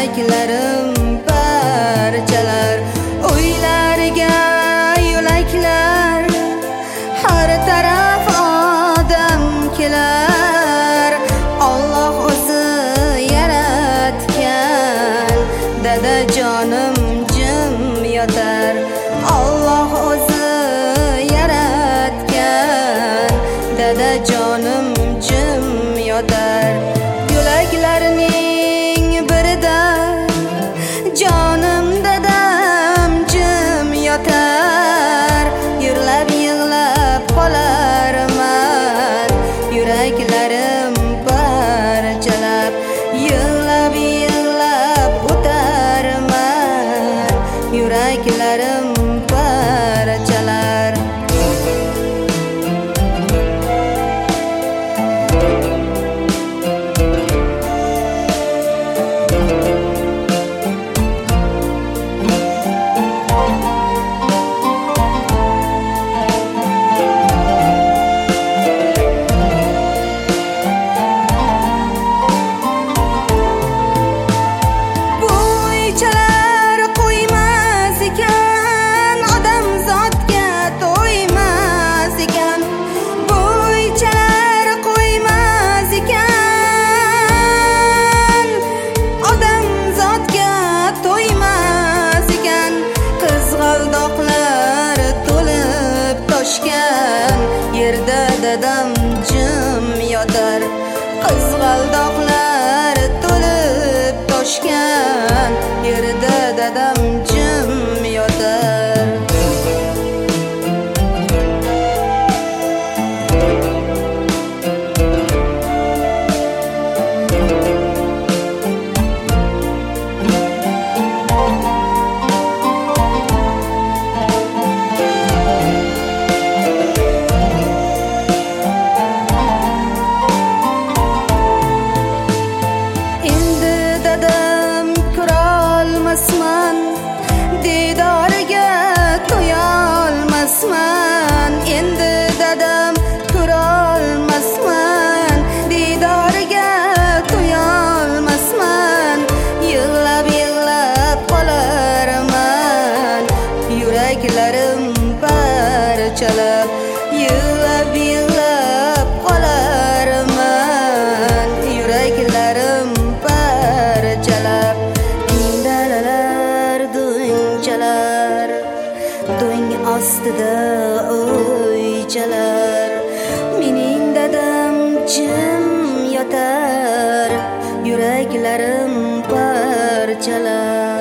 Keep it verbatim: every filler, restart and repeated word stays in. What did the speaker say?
yuraklarim parchalar. Uylarga yo'laklar, har taraf odam kelar. Alloh o'zi yaratgan, dadajonim jim yotar. Alloh o'zi yaratgan, dadajonim jim yotar. Yo'laklarning birida jonim dadam jim yotar. Yig'lab yig'lab qolarman, yuraklarim parchalab. Yig'lab yig'lab o'tarman, yuraklarim parchalar. Yerda dadam jim yotar. Qizg'aldoqlar to'lib toshgan, yerda dadam jim yotar. Didoriga to'yolmasman, endi dadam ko'rolmasman. Didoriga to'yolmasman, yig'lab yig'lab qolarman, yuraklarim parchalab. Yig'lab yig'lab qolarman, yuraklarim parchalab. Do'ng ostida o'ychalar, mening dadam jim yotar, yuraklarim parchalar.